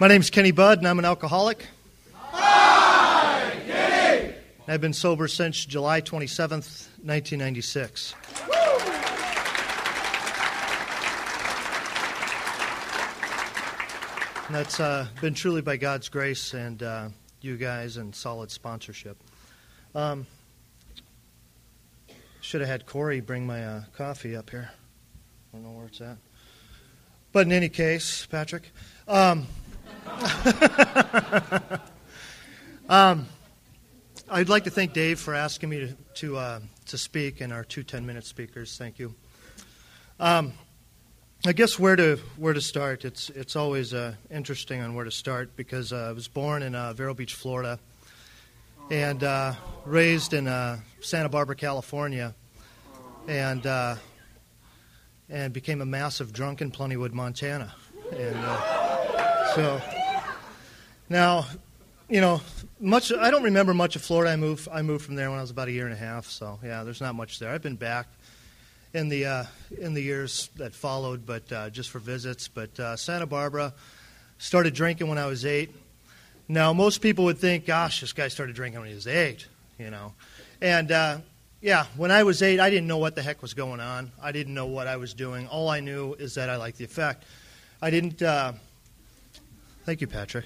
My name's Kenny Budd, and I'm an alcoholic. Hi, Kenny! I've been sober since July 27th, 1996. And that's been truly by God's grace and you guys and solid sponsorship. Should have had Corey bring my coffee up here. I don't know where it's at. But in any case, Patrick, I'd like to thank Dave for asking me to speak, and our two 10-minute speakers. Thank you. I guess where to start. It's always interesting on where to start because I was born in Vero Beach, Florida, and raised in Santa Barbara, California, and became a massive drunk in Plentywood, Montana. And so now, much. I don't remember much of Florida. I moved from there when I was about a year and a half. So yeah, there's not much there. I've been back in the years that followed, but just for visits. But Santa Barbara, started drinking when I was 8. Now most people would think, gosh, this guy started drinking when he was 8, And yeah, when I was 8, I didn't know what the heck was going on. I didn't know what I was doing. All I knew is that I liked the effect. I didn't. Thank you, Patrick.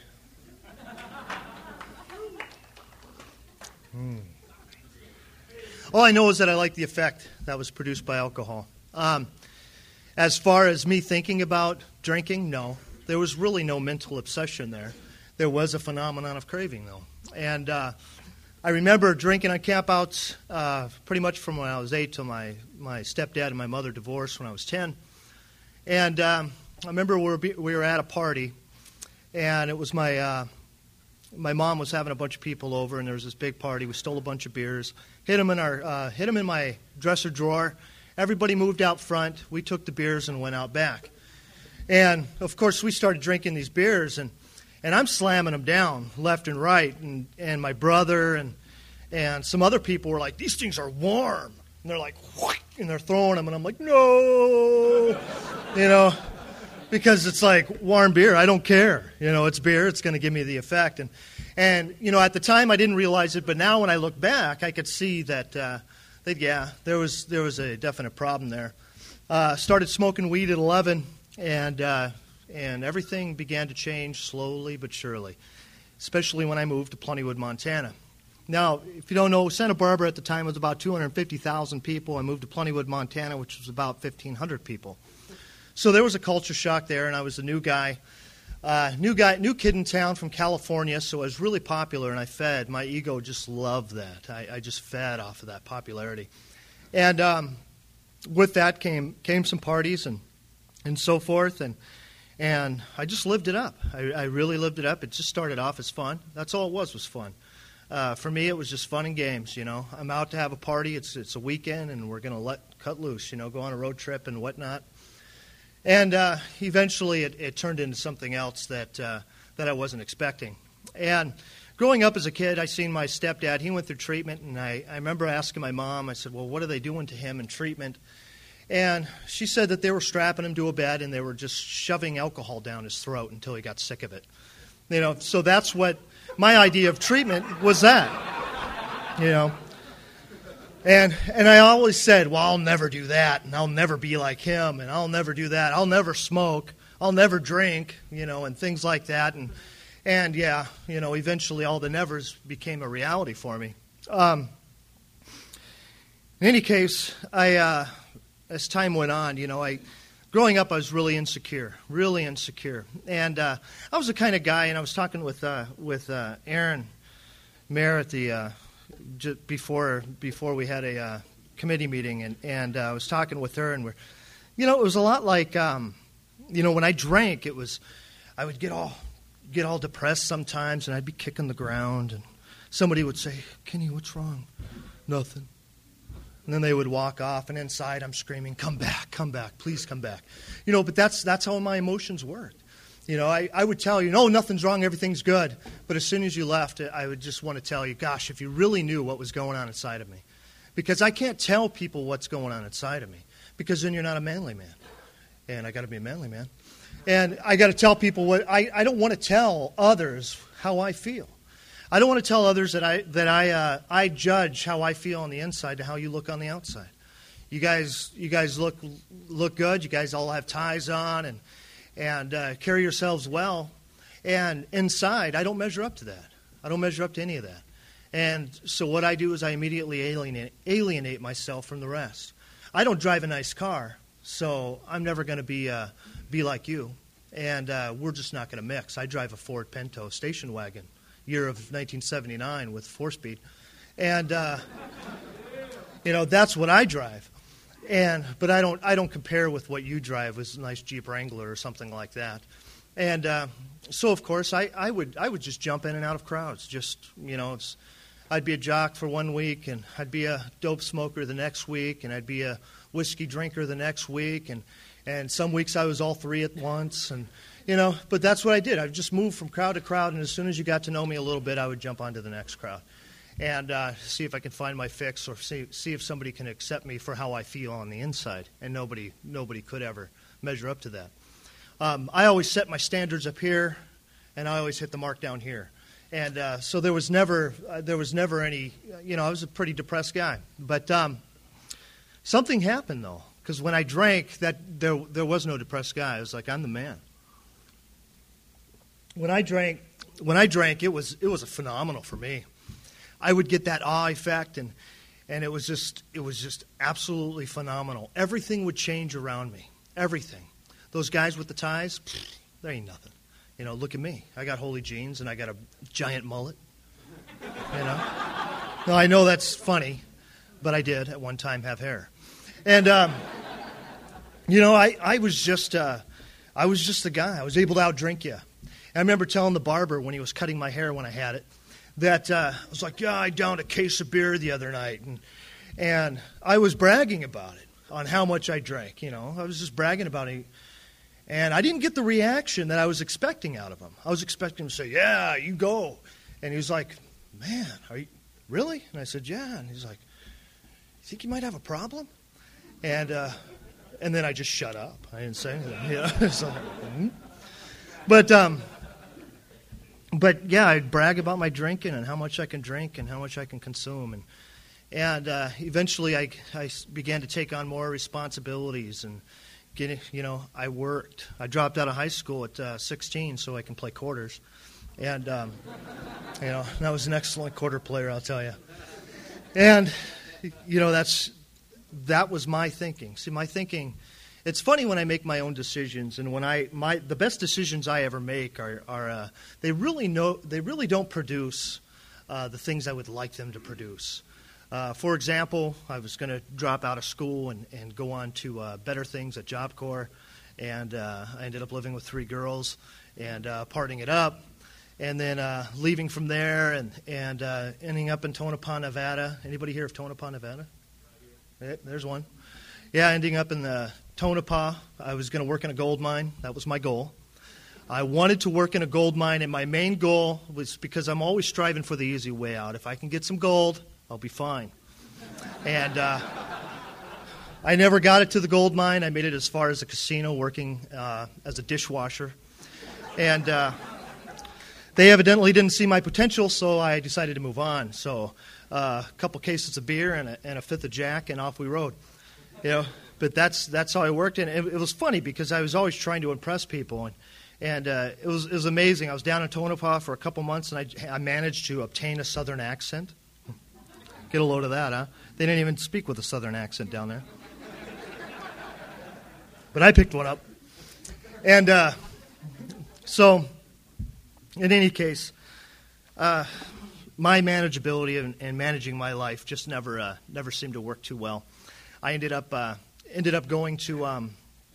All I know is that I like the effect that was produced by alcohol. As far as me thinking about drinking, no. There was really no mental obsession there. There was a phenomenon of craving, though. And I remember drinking on campouts pretty much from when I was 8 till my stepdad and my mother divorced when I was 10. And I remember we were at a party, and it was my mom was having a bunch of people over, and there was this big party. We stole a bunch of beers, hid them in my dresser drawer. Everybody moved out front. We took the beers and went out back. And of course, we started drinking these beers, and I'm slamming them down left and right. And my brother and some other people were like, "These things are warm." And they're like, "What?" And they're throwing them, and I'm like, "No," because it's like warm beer. I don't care. It's beer. It's going to give me the effect. And at the time I didn't realize it, but now when I look back, I could see that there was a definite problem there. Started smoking weed at 11, and everything began to change slowly but surely, especially when I moved to Plentywood, Montana. Now, if you don't know, Santa Barbara at the time was about 250,000 people. I moved to Plentywood, Montana, which was about 1,500 people. So there was a culture shock there, and I was a new kid in town from California, so I was really popular, and I fed. My ego just loved that. I just fed off of that popularity. And with that came some parties and so forth, and I just lived it up. I really lived it up. It just started off as fun. That's all it was fun. For me, it was just fun and games, I'm out to have a party. It's a weekend, and we're going to cut loose, go on a road trip and whatnot. And eventually it turned into something else that I wasn't expecting. And growing up as a kid, I seen my stepdad. He went through treatment, and I remember asking my mom, I said, well, what are they doing to him in treatment? And she said that they were strapping him to a bed, and they were just shoving alcohol down his throat until he got sick of it. So that's what my idea of treatment was that, And I always said, well, I'll never do that, and I'll never be like him, and I'll never do that. I'll never smoke. I'll never drink, and things like that. And yeah, eventually all the nevers became a reality for me. In any case, as time went on, growing up, I was really insecure. And I was the kind of guy, and I was talking with Aaron Mayer at the just before we had a committee meeting, and I was talking with her, and it was a lot like, when I drank, I would get all depressed sometimes, and I'd be kicking the ground, and somebody would say, "Kenny, what's wrong?" "Nothing." And then they would walk off, and inside I'm screaming, come back, please come back. But that's how my emotions worked. I would tell you, no, nothing's wrong, everything's good. But as soon as you left, I would just want to tell you, gosh, if you really knew what was going on inside of me. Because I can't tell people what's going on inside of me, because then you're not a manly man. And I got to be a manly man. And I got to tell people what I don't want to tell others how I feel. I don't want to tell others that I judge how I feel on the inside to how you look on the outside. You guys look good. You guys all have ties on and carry yourselves well. And inside, I don't measure up to that. I don't measure up to any of that. And so what I do is I immediately alienate myself from the rest. I don't drive a nice car, so I'm never going to be like you. And we're just not going to mix. I drive a Ford Pinto station wagon, year of 1979 with 4-speed. And, that's what I drive. But I don't compare with what you drive with a nice Jeep Wrangler or something like that. And so, of course, I would just jump in and out of crowds. I'd be a jock for 1 week, and I'd be a dope smoker the next week, and I'd be a whiskey drinker the next week, and some weeks I was all three at once, and but that's what I did. I just moved from crowd to crowd, and as soon as you got to know me a little bit, I would jump onto the next crowd and see if I can find my fix or see if somebody can accept me for how I feel on the inside, and nobody could ever measure up to that. I always set my standards up here, and I always hit the mark down here. And so there was never any, I was a pretty depressed guy. But something happened, though, because when I drank, there was no depressed guy. I was like, I'm the man. When I drank, it was a phenomenal for me. I would get that awe effect, and it was just absolutely phenomenal. Everything would change around me. Everything. Those guys with the ties, there ain't nothing. Look at me. I got holy jeans and I got a giant mullet. No, I know that's funny, but I did at one time have hair. And, I was just the guy. I was able to outdrink you. I remember telling the barber when he was cutting my hair when I had it that I was like, yeah, I downed a case of beer the other night. And I was bragging about it, on how much I drank. I was just bragging about it. And I didn't get the reaction that I was expecting out of him. I was expecting him to say, yeah, you go. And he was like, man, are you really? And I said, yeah. And he's like, you think you might have a problem? And then I just shut up. I didn't say anything. So, But yeah, I'd brag about my drinking and how much I can drink and how much I can consume. And eventually I began to take on more responsibilities and I worked. I dropped out of high school at 16 so I can play quarters. And, I was an excellent quarter player, I'll tell you. And, that was my thinking. See, my thinking, it's funny when I make my own decisions, and when the best decisions I ever make are they really don't produce the things I would like them to produce. For example, I was going to drop out of school and go on to better things at Job Corps, and I ended up living with 3 girls and partying it up, and then leaving from there and ending up in Tonopah, Nevada. Anybody hear of Tonopah, Nevada? Yeah, there's one. Yeah, ending up in the Tonopah. I was going to work in a gold mine. That was my goal. I wanted to work in a gold mine, and my main goal was because I'm always striving for the easy way out. If I can get some gold, I'll be fine. And I never got it to the gold mine. I made it as far as the casino working as a dishwasher. And they evidently didn't see my potential, so I decided to move on. So a couple cases of beer and a fifth of Jack, and off we rode. But that's how I worked. And it was funny because I was always trying to impress people. And it was amazing. I was down in Tonopah for a couple months, and I managed to obtain a southern accent. Get a load of that, huh? They didn't even speak with a southern accent down there. But I picked one up. And so, in any case, my manageability and managing my life just never seemed to work too well. I ended up going to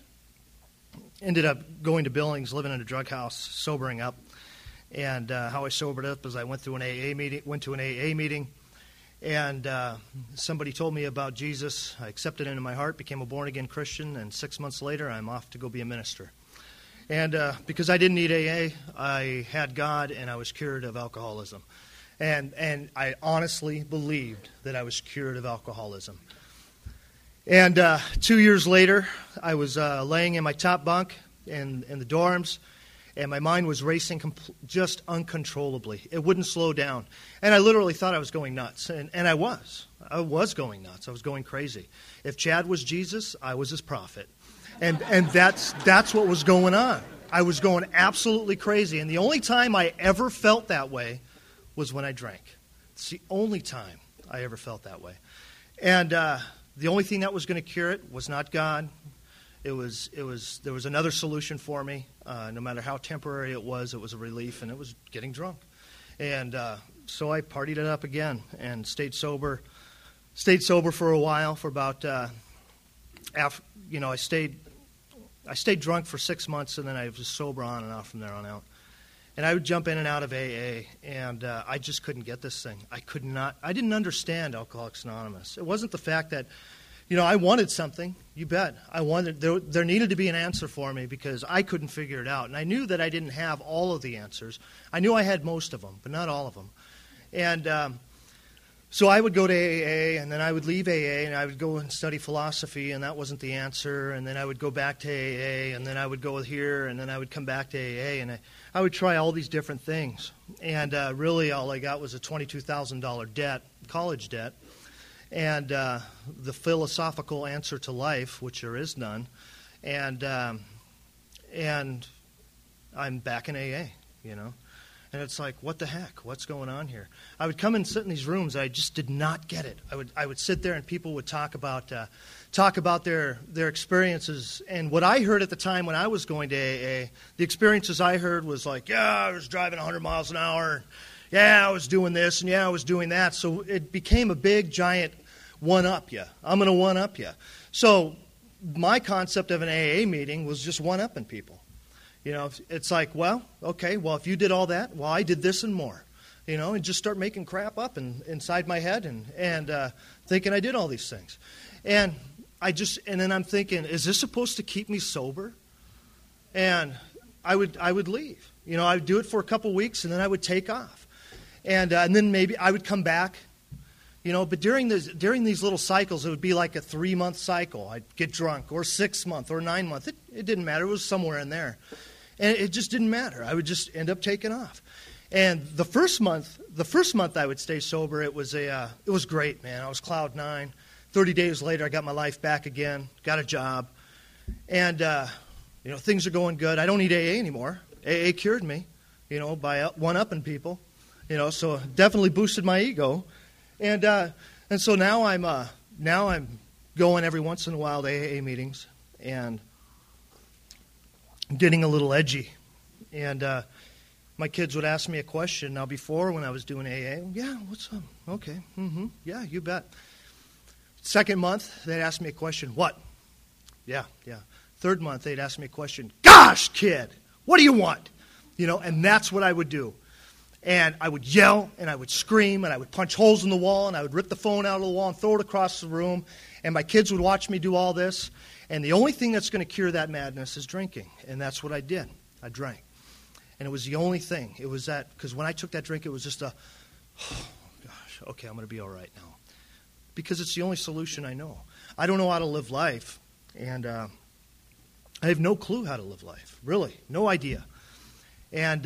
Billings, living in a drug house, sobering up. And how I sobered up is I went to an AA meeting, and somebody told me about Jesus. I accepted it into my heart, became a born-again Christian, and 6 months later, I'm off to go be a minister. And because I didn't need AA, I had God, and I was cured of alcoholism. And I honestly believed that I was cured of alcoholism. And 2 years later, I was laying in my top bunk in the dorms, and my mind was racing just uncontrollably. It wouldn't slow down. And I literally thought I was going nuts, and I was. I was going nuts. I was going crazy. If Chad was Jesus, I was his prophet. And that's what was going on. I was going absolutely crazy. And the only time I ever felt that way was when I drank. It's the only time I ever felt that way. And the only thing that was going to cure it was not God. There was another solution for me. No matter how temporary it was a relief, and it was getting drunk. And so I partied it up again and stayed sober. Stayed sober for a while, for about I stayed drunk for 6 months, and then I was sober on and off from there on out. And I would jump in and out of AA, and I just couldn't get this thing. I didn't understand Alcoholics Anonymous. It wasn't the fact that, I wanted something. You bet. There needed to be an answer for me because I couldn't figure it out. And I knew that I didn't have all of the answers. I knew I had most of them, but not all of them. And so I would go to AA, and then I would leave AA, and I would go and study philosophy, and that wasn't the answer. And then I would go back to AA, and then I would go here, and then I would come back to AA, and I would try all these different things. And really all I got was a $22,000 debt, college debt, and the philosophical answer to life, which there is none. And I'm back in AA, And it's like, what the heck? What's going on here? I would come and sit in these rooms. I just did not get it. I would sit there, and people would talk about their experiences. And what I heard at the time when I was going to AA, the experiences I heard was like, yeah, I was driving 100 miles an hour. Yeah, I was doing this, and yeah, I was doing that. So it became a big, giant one-up you. I'm going to one-up you. So my concept of an AA meeting was just one-upping people. It's like, well, okay, well, if you did all that, well, I did this and more, and just start making crap up inside my head and thinking I did all these things. And then I'm thinking, is this supposed to keep me sober? And I would leave. I would do it for a couple weeks, and then I would take off. And then maybe I would come back, but during these little cycles, it would be like a 3-month cycle. I'd get drunk, or 6-month, or 9-month. It didn't matter. It was somewhere in there. And it just didn't matter. I would just end up taking off. And the first month I would stay sober, it was great, man. I was cloud 9. 30 days later, I got my life back again, got a job. And, things are going good. I don't need AA anymore. AA cured me, by one-upping people. So definitely boosted my ego. And so now I'm going every once in a while to AA meetings and getting a little edgy. And my kids would ask me a question. Now, before, when I was doing AA, yeah, what's up? Okay, yeah, you bet. Second month, they'd ask me a question. What? Yeah. Third month, they'd ask me a question. Gosh, kid, what do you want? And that's what I would do. And I would yell, and I would scream, and I would punch holes in the wall, and I would rip the phone out of the wall and throw it across the room. And my kids would watch me do all this. And the only thing that's going to cure that madness is drinking. And that's what I did. I drank. And it was the only thing. It was that, because when I took that drink, it was just okay, I'm going to be all right now. Because it's the only solution I know. I don't know how to live life. And I have no clue how to live life. Really, no idea. And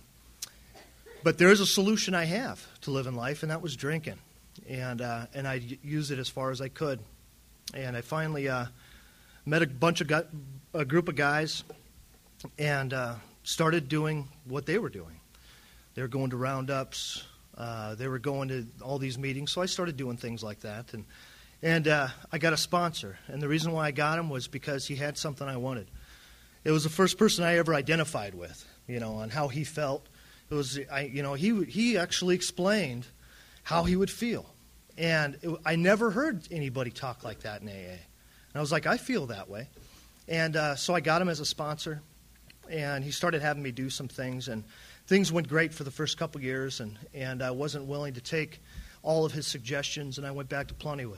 but there is a solution I have to living life, and that was drinking. And I used it as far as I could. And I finally met a group of guys and started doing what they were doing. They were going to roundups. They were going to all these meetings. So I started doing things like that. And I got a sponsor. And the reason why I got him was because he had something I wanted. It was the first person I ever identified with, on how he felt. It was, he actually explained how he would feel. And I never heard anybody talk like that in AA. And I was like, I feel that way. And so I got him as a sponsor. And he started having me do some things. And things went great for the first couple years. And I wasn't willing to take all of his suggestions. And I went back to Plentywood,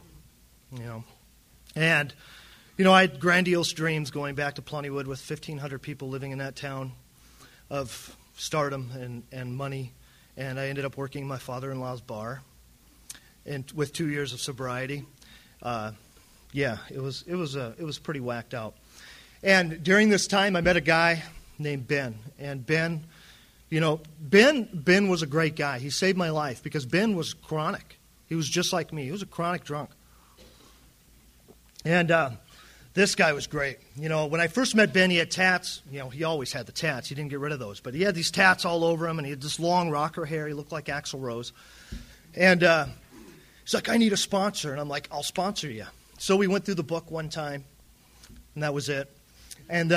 And, I had grandiose dreams going back to Plentywood with 1,500 people living in that town of stardom and money. And I ended up working in my father-in-law's bar, and with 2 years of sobriety. It was pretty whacked out. And during this time, I met a guy named Ben. And Ben, Ben was a great guy. He saved my life because Ben was chronic. He was just like me. He was a chronic drunk. And this guy was great. When I first met Ben, he had tats. He always had the tats. He didn't get rid of those. But he had these tats all over him, and he had this long rocker hair. He looked like Axl Rose. And he's like, I need a sponsor. And I'm like, I'll sponsor you. So we went through the book one time, and that was it. And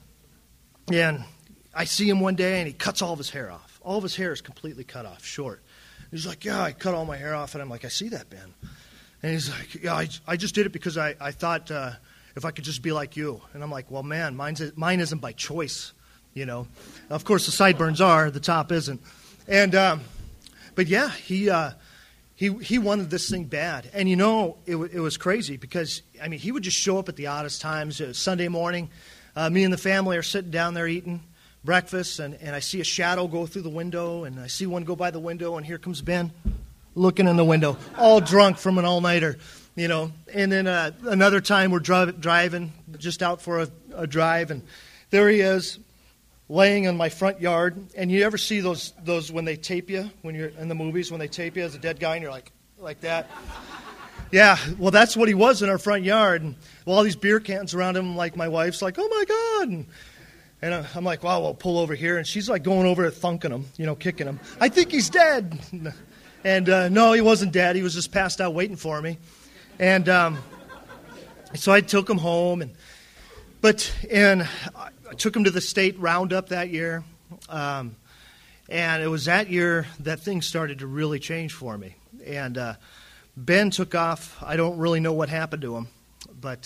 I see him one day, and he cuts all of his hair off. All of his hair is completely cut off, short. He's like, yeah, I cut all my hair off. And I'm like, I see that, Ben. And he's like, yeah, I just did it because I thought if I could just be like you. And I'm like, well, man, mine isn't by choice, Of course, the sideburns are, the top isn't. And but yeah, he wanted this thing bad. And it was crazy because, he would just show up at the oddest times. Sunday morning, me and the family are sitting down there eating breakfast, and I see a shadow go through the window, and I see one go by the window, and here comes Ben looking in the window, all drunk from an all-nighter, And then another time we're driving just out for a drive, and there he is laying in my front yard. And you ever see those when they tape you, when you're in the movies, when they tape you as a dead guy, and you're like that? Yeah, well, that's what he was in our front yard. And all these beer cans around him, like my wife's like, oh, my God. And I'm like, wow, we'll pull over here. And she's like going over and thunking him, kicking him. I think he's dead. And no, he wasn't dead. He was just passed out waiting for me. And so I took him home. And I took him to the state roundup that year. And it was that year that things started to really change for me. And Ben took off. I don't really know what happened to him. But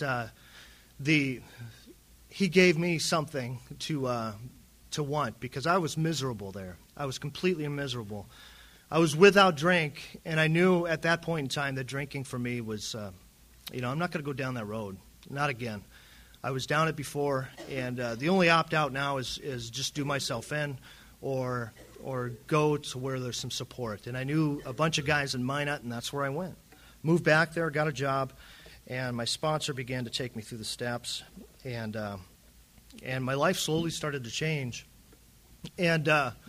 he gave me something to want, because I was miserable there. I was completely miserable. I was without drink, and I knew at that point in time that drinking for me was, I'm not going to go down that road. Not again. I was down it before, and the only opt-out now is just do myself in or go to where there's some support. And I knew a bunch of guys in Minot, and that's where I went. Moved back there, got a job, and my sponsor began to take me through the steps. And my life slowly started to change. And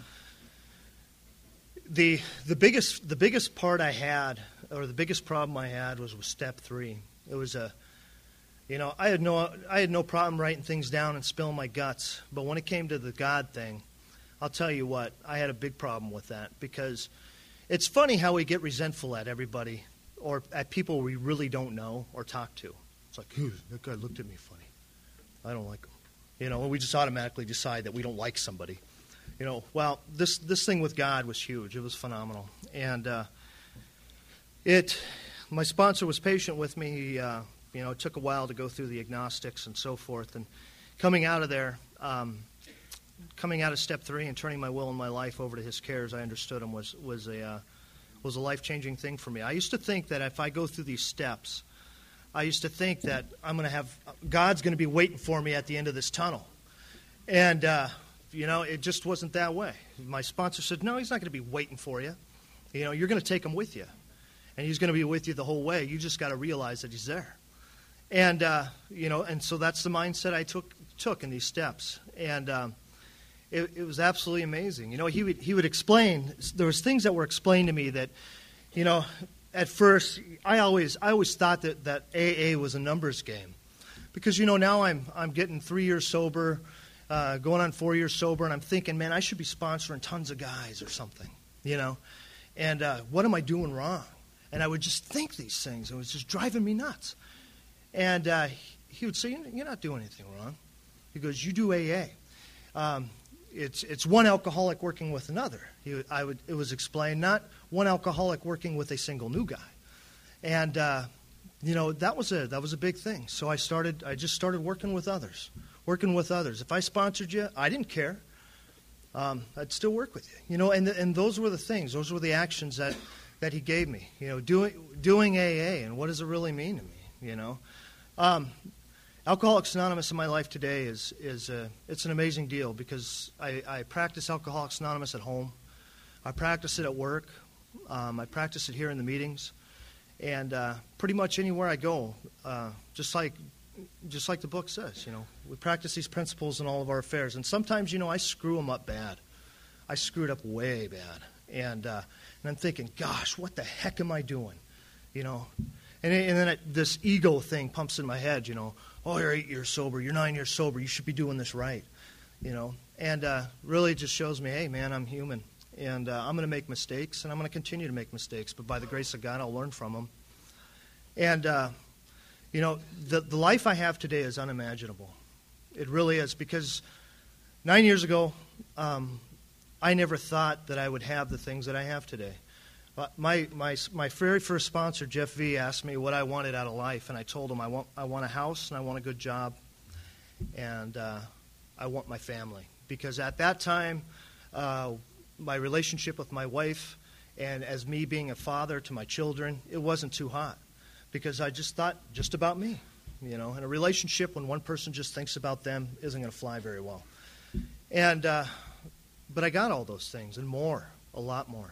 the biggest part I had, or the biggest problem I had, was with step 3. It was I had no problem writing things down and spilling my guts. But when it came to the God thing, I'll tell you what, I had a big problem with that, because it's funny how we get resentful at everybody or at people we really don't know or talk to. It's like, that guy looked at me funny. I don't like him. We just automatically decide that we don't like somebody. Well, this thing with God was huge. It was phenomenal. And my sponsor was patient with me. It took a while to go through the agnostics and so forth. And coming out of there, coming out of step 3 and turning my will and my life over to his cares, I understood him was a life-changing thing for me. I used to think that if I go through these steps, I used to think that God's going to be waiting for me at the end of this tunnel. And, it just wasn't that way. My sponsor said, no, he's not going to be waiting for you. You're going to take him with you. And he's going to be with you the whole way. You just got to realize that he's there. And, and so that's the mindset I took in these steps. And it was absolutely amazing. He would explain, there was things that were explained to me that, at first, I always thought that AA was a numbers game, because now I'm getting 3 years sober, going on 4 years sober, and I'm thinking, man, I should be sponsoring tons of guys or something, and what am I doing wrong? And I would just think these things. It was just driving me nuts. And he would say, you're not doing anything wrong. He goes, you do AA. It's one alcoholic working with another. It was explained, not one alcoholic working with a single new guy. And that was a big thing. So I just started working with others. If I sponsored you, I didn't care. I'd still work with you. And those were the things. Those were the actions that he gave me. Doing AA, and what does it really mean to me? Alcoholics Anonymous in my life today it's an amazing deal, because I practice Alcoholics Anonymous at home. I practice it at work. I practice it here in the meetings. And pretty much anywhere I go, just like just like the book says, we practice these principles in all of our affairs. And sometimes, I screw them up bad. I screwed up way bad. And I'm thinking, gosh, what the heck am I doing? And then this ego thing pumps in my head, oh, you're 8 years sober, you're 9 years sober, you should be doing this right, And really just shows me, hey, man, I'm human. And I'm going to make mistakes, and I'm going to continue to make mistakes. But by the grace of God, I'll learn from them. And, the life I have today is unimaginable. It really is, because 9 years ago, I never thought that I would have the things that I have today. My very first sponsor, Jeff V., asked me what I wanted out of life, and I told him I want a house, and I want a good job, and I want my family. Because at that time, my relationship with my wife, and as me being a father to my children, it wasn't too hot. Because I just thought just about me. In a relationship, when one person just thinks about them, isn't going to fly very well. And but I got all those things and more, a lot more.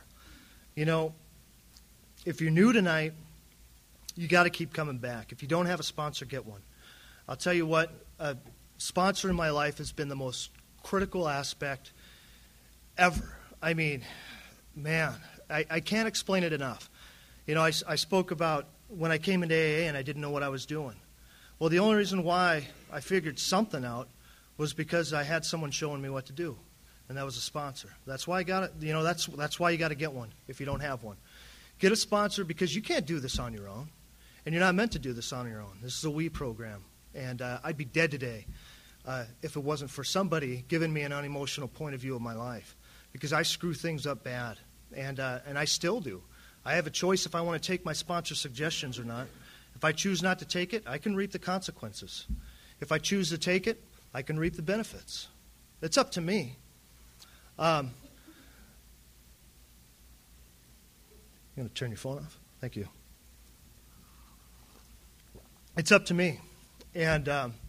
If you're new tonight, you got to keep coming back. If you don't have a sponsor, get one. I'll tell you what, a sponsor in my life has been the most critical aspect ever. I mean, man, I can't explain it enough. I spoke about when I came into AA and I didn't know what I was doing. Well, the only reason why I figured something out was because I had someone showing me what to do, and that was a sponsor. That's why I got it. That's why you got to get one if you don't have one. Get a sponsor, because you can't do this on your own, and you're not meant to do this on your own. This is a we program, and I'd be dead today if it wasn't for somebody giving me an unemotional point of view of my life, because I screw things up bad, and I still do. I have a choice if I want to take my sponsor suggestions or not. If I choose not to take it, I can reap the consequences. If I choose to take it, I can reap the benefits. It's up to me. You going to turn your phone off? Thank you. It's up to me. And,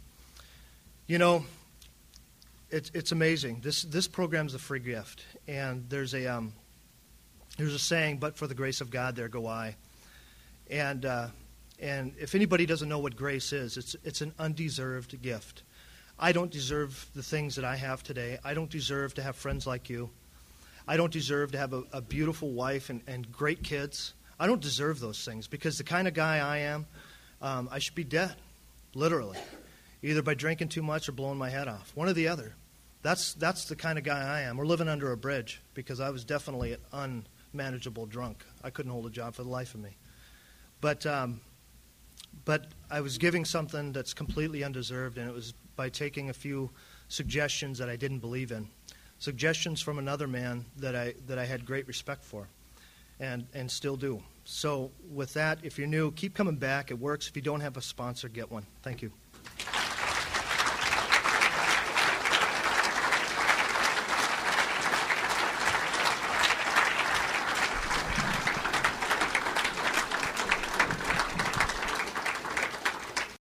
it's amazing. This program's a free gift. And there's a saying, but for the grace of God, there go I. And if anybody doesn't know what grace is, it's an undeserved gift. I don't deserve the things that I have today. I don't deserve to have friends like you. I don't deserve to have a beautiful wife and great kids. I don't deserve those things, because the kind of guy I am, I should be dead, literally, either by drinking too much or blowing my head off, one or the other. That's the kind of guy I am. We're living under a bridge, because I was definitely an unmanageable drunk. I couldn't hold a job for the life of me. But I was giving something that's completely undeserved, and it was by taking a few suggestions that I didn't believe in, suggestions from another man that I had great respect for, and still do. So with that, if you're new, keep coming back. It works. If you don't have a sponsor, get one. Thank you.